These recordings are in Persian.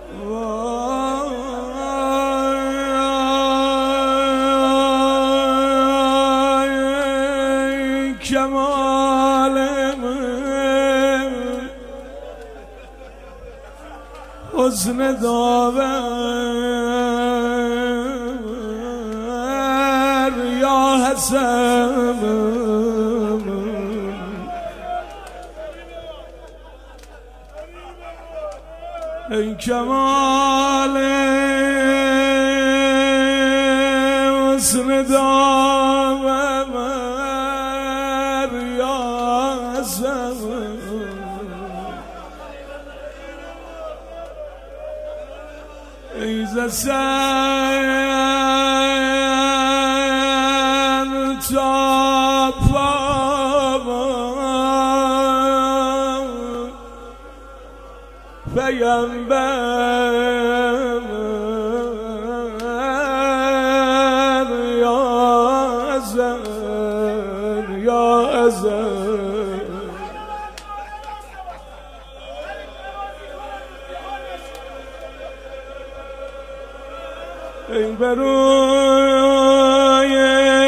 کمال حسن داور یا حسن ای کمال حسن داور یا حسن ای ز سر تا پا پیامبر یا حسن یا حسن ای بروی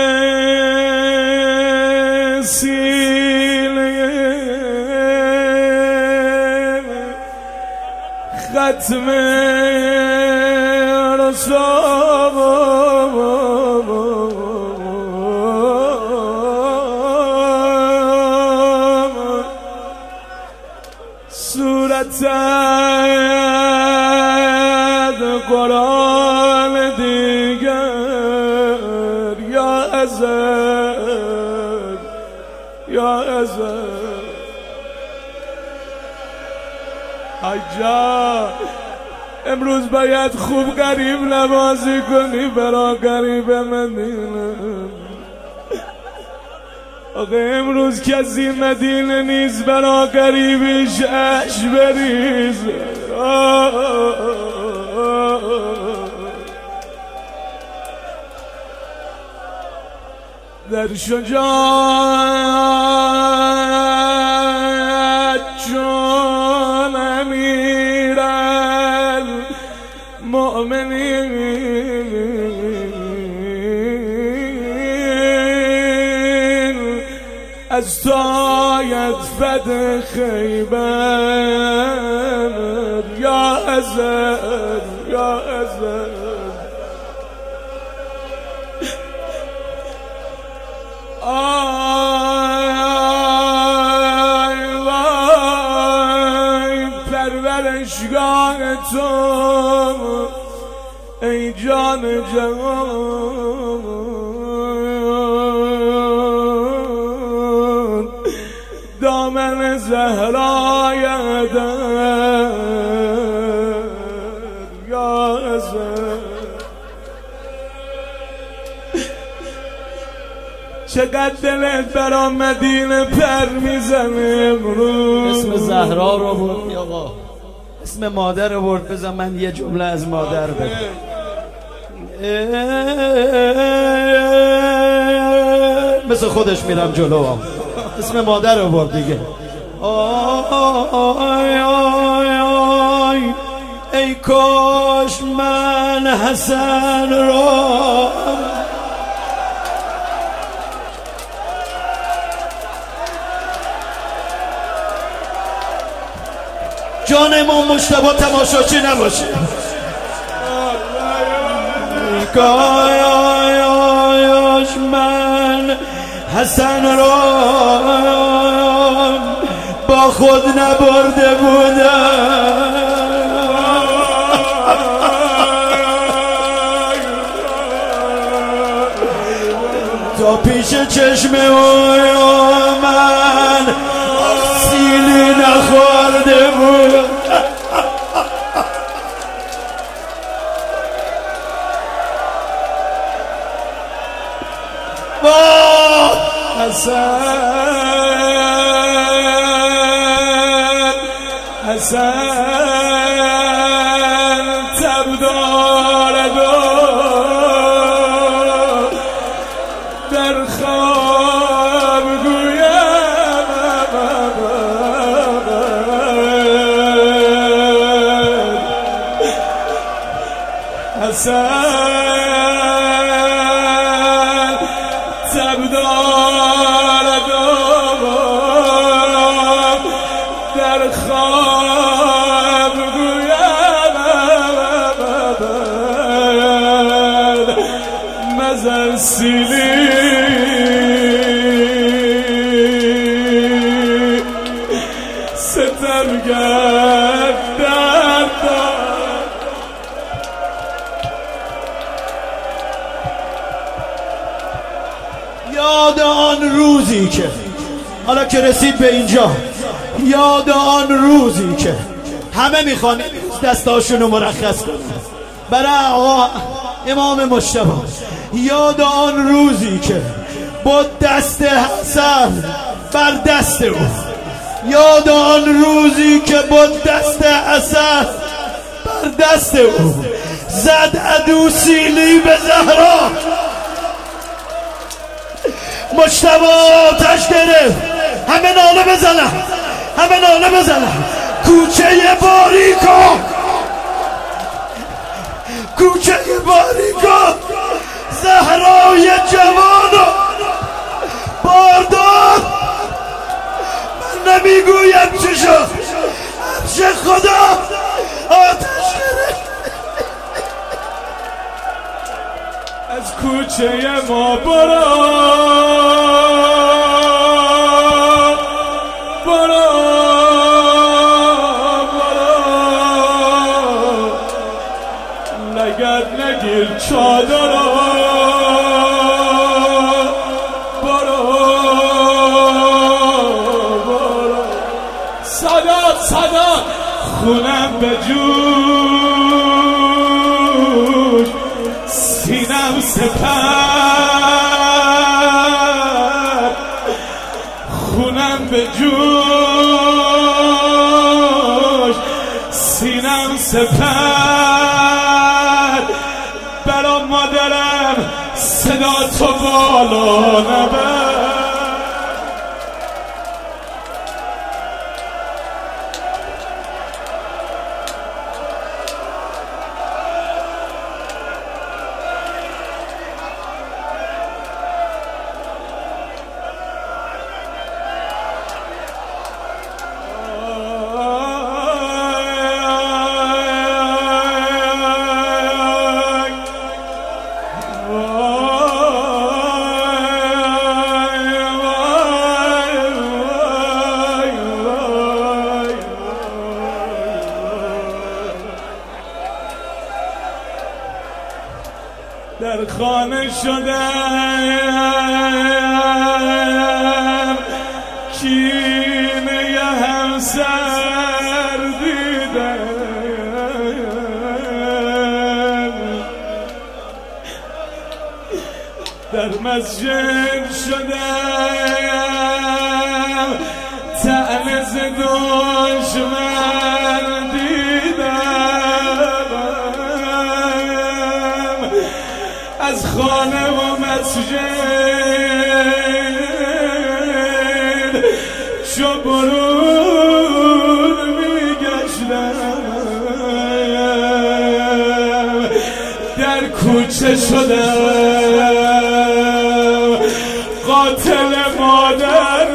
سیله ختم رسول صورت قرآن دیگر یا ازل یا ازل حجا امروز باید خوب غریب نوازی کنی برا غریب مدینه. آقا امروز کسی مدینه نیست برا غریبش اش بریز. در شجاعت چون امیر المؤمنین از تاید فد خیبر یا ازل یا ازل آی وای پرورشگاه تو ای جان جهان دامن زهرای در یا ازل چقدر دلت برا مدینه پر میزنه امروز. اسم زهرا رو برد آقا، اسم مادر رو برد. بذار من یه جمله از مادر بگم. مثل خودش میرم جلو هم. اسم مادر رو برد دیگه. آی آی آی ای کاش من حسن را جان امام مجتبی تماشاچی نباشه. کاش من حسن را با خود نبرده بودم تا پیش چشم من سیلی نخورده بود. حسن تب دارد و در خواب گویم حسن تب دارد در خواب گویم مزن سیلی ستمگر در یاد آن روزی که حالا که رسید به اینجا، یاد آن روزی که همه میخوان دستاشونو مرخص کنن برای آقا امام مجتبی، یاد آن روزی که با دست حسن بر دست او، یاد آن روزی که با دست حسن بر دست او زد عدو سیلی به زهرا، مجتبی آتش گرفت. همه ناله بزنن، همه ناله بزنن. کوچه باریکا، کوچه باریکا زهرای جوانو باردار. من نمیگویم چه شد، هرچه خدا آتش گرفت. از کوچه ما برو برو برو، لگد نگیر چادر برو برو. صدا صدا خونم به جوش، سینم سپر، خونم به جوش، سینم سپر. برا مادرم صدا تو بالا نبر. در خانه شدم، کینه همسر دیدم. در مسجد شدم، طعنه ز دشمن دیدم. از خانه و مسجد چو برون میگشتم، در کوچه شدم قاتل مادر.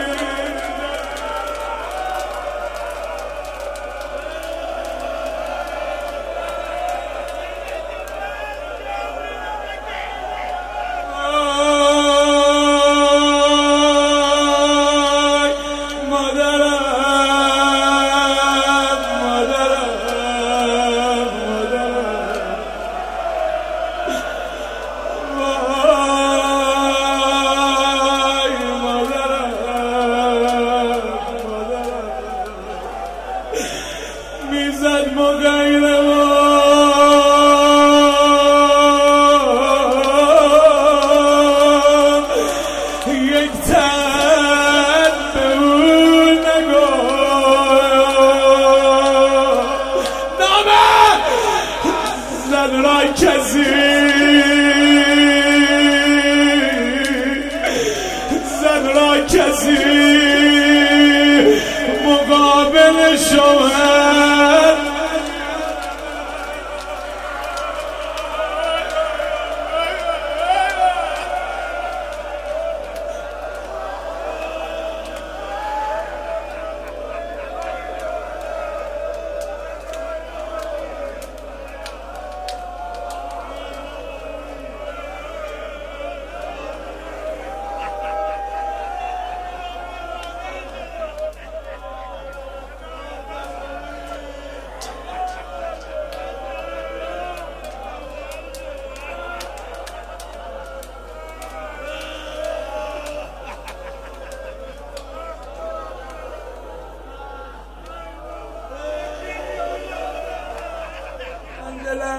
میزد مغیر یک تن به اون نگاه، نامه زن را کسی، زن را کسی مقابل شوهر.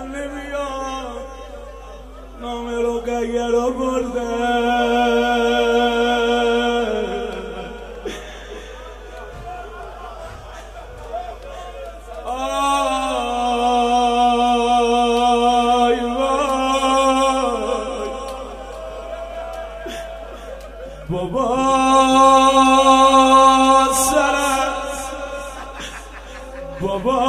نمیاد نام رقیه رو برده بابا سرت بابا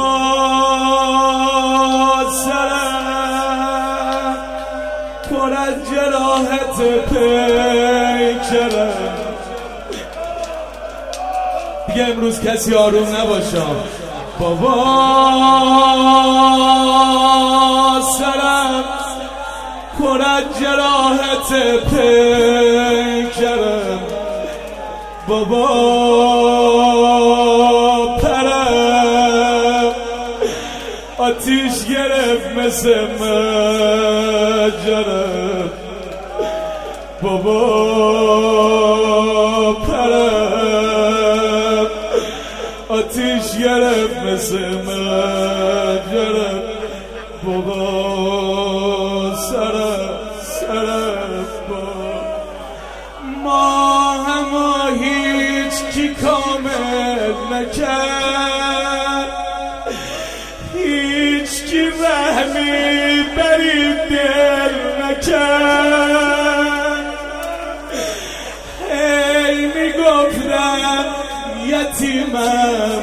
سرت پر از جراحت پیکره دیگه امروز کسی آروم نباشم بابا سرت پر از جراحت پیکرم بابا پرم آتیش گرفت مثل مجرم بابا پرم آتیش گرفت مثل مجرم بابا ما هیچ کی کامل نکرد هیچ کی رحمی بری دل نکرد هی میگفتم یتیمم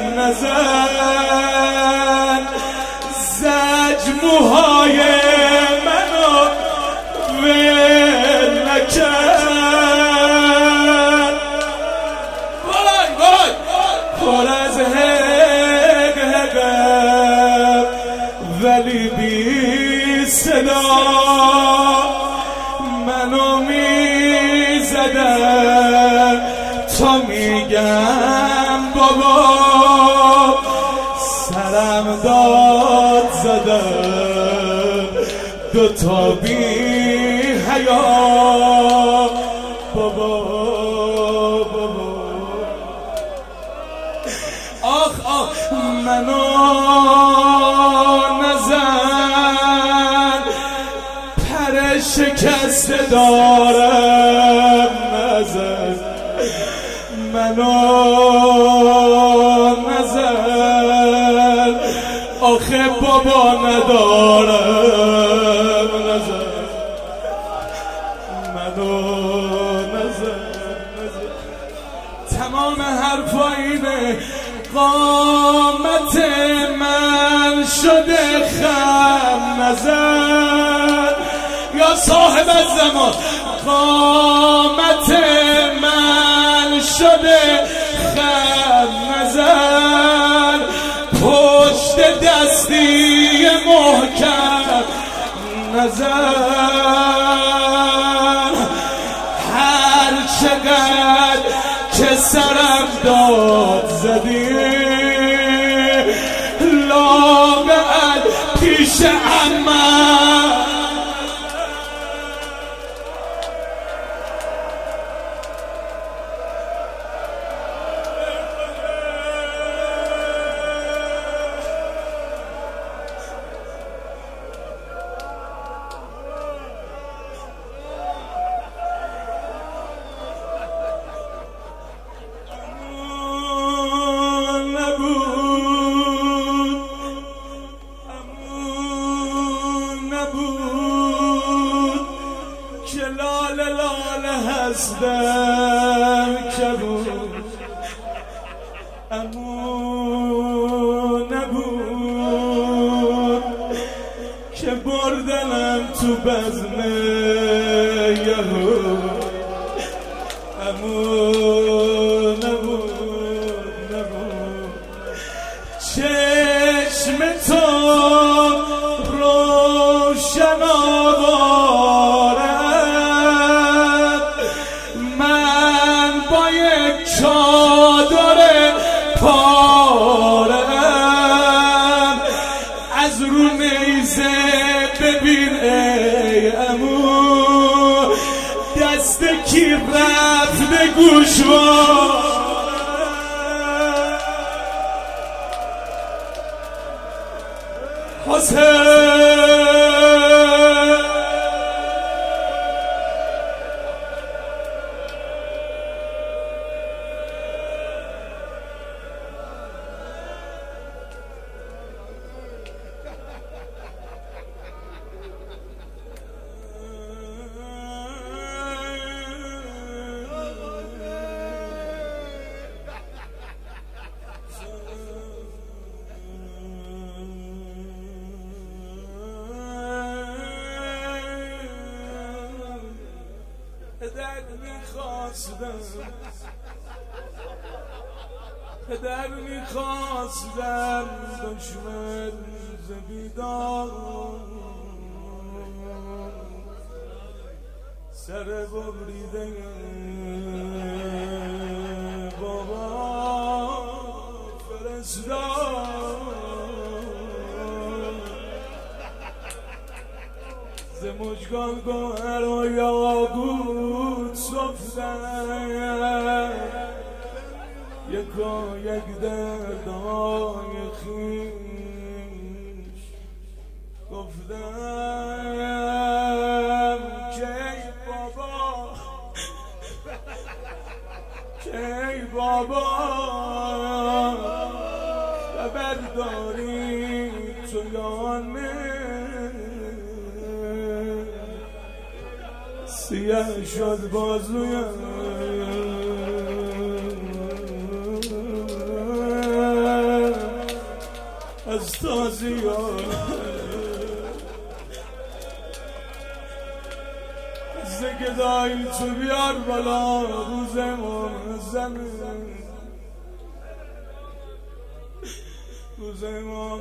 نزن زج موهای منو ول نکرد پر از هق هقم ولی بی صدا منو میزدن تا میگم بابا سرم داد زدن دوتا بی حیا بابا آخ منو نزن پر شکسته دارم نزن منو نزن آخه بابا ندارم نزن منو نزن تمام حرفا اینه قامت من شده خم نزن یا صاحب الزمان قامت من شده خم نزن پشت دستی محکم نزن هر چقدر که سرم داد زدی لاغر پیش عمم هستم کبود امون نبود که بردنم تو بزم یهود امون نبود چشم تو روشن چادر پارم از رو نیزه ببین ای عمو دست کی رفته گوشوار حسین میخواستم پدر میخواستم دشمن زبیدان سر ببریده بابا فرستاد ز مژگان گوهر و یاقوت سفتن یکا یک دردای خویش گفتم که ای بابا خبر داری تو یا نه سیاه شد بازویم از تازیان زگدایی تو بیار بالا روز امام زمین روز امام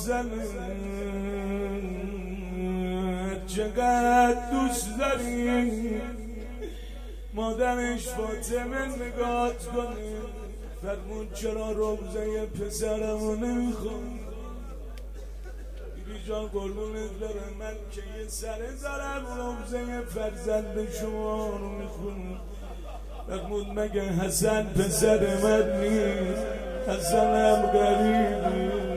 زمین چقدر دوست داری مادرش فاطمه نگات کنه فرمون چرا روزه پسرمو نمیخوام بیبی جان قربونت برم من که یه سره دارم روزه فرزند شما رو میخونم فرمون مگه حسن پسر من نیست حسنم غریبی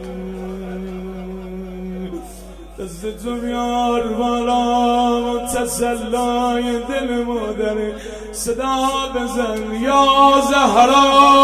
دست تو بیار بالا تسلای دل مادر صدا بزن یا زهرا